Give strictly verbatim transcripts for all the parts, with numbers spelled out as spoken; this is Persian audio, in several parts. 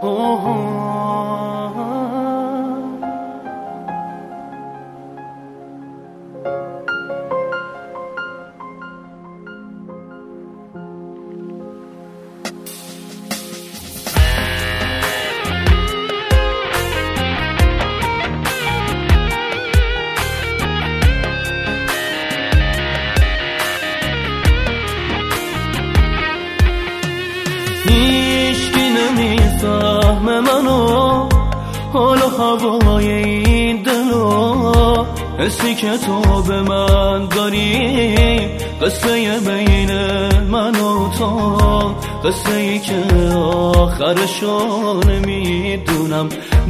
هیچکی نمیفهمه منو، حال و هوای این دلو، حسی که تو به من داری، قصه بین من و تو، قصه ای که آخرشو نمیدونم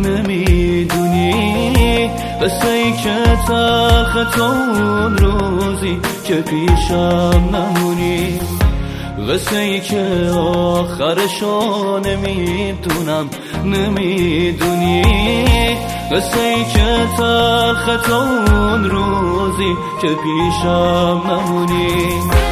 نمیدونی، قصه ای که تلخ تو اون روزی که پیشم نمونی، قصه ای که آخرشو نمیدونم نمیدونی، قصه ای که تلخ تو اون روزی که پیشم نمونی.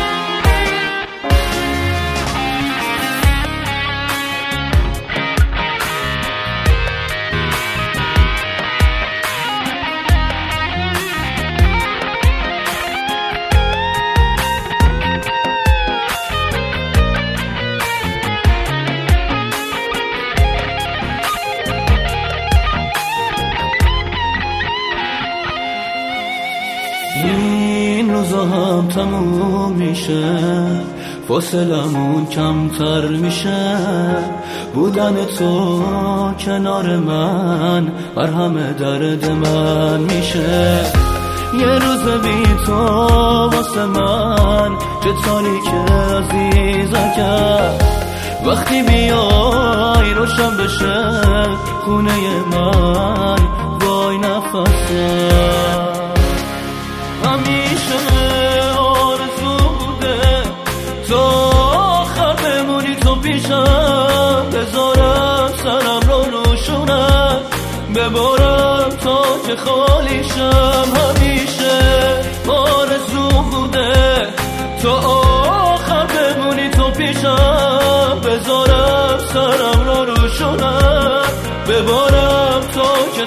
این روزا هم تموم میشه، فاصلمون کمتر میشه، بودن تو کنار من مرهم درد من میشه. یه روز بی تو واسه من چه تاریکه عزیزم کرد، وقتی بیای روشن بشه خونه من وای نفسم. همیشه آرزو بوده تو آخر بمونی تو پیشم، بذارم سرم رو روشونم، ببارم تا که خالیشم. همیشه آرزو بوده تو آخر بمونی تو پیشم، بذارم سرم رو روشونم، ببارم تا که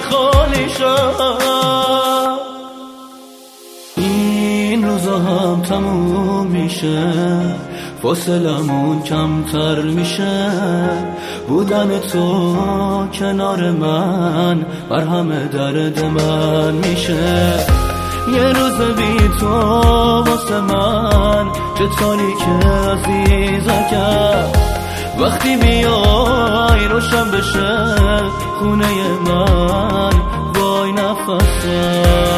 خالیشم. این روزا هم تموم میشه، فاصلمون کمتر میشه، بودن تو کنار من مرهم درد من میشه. یه روز بی تو واسه من چه تاریکه عزیزم کرد، وقتی بیای روشن بشه خونه من وای نفسم.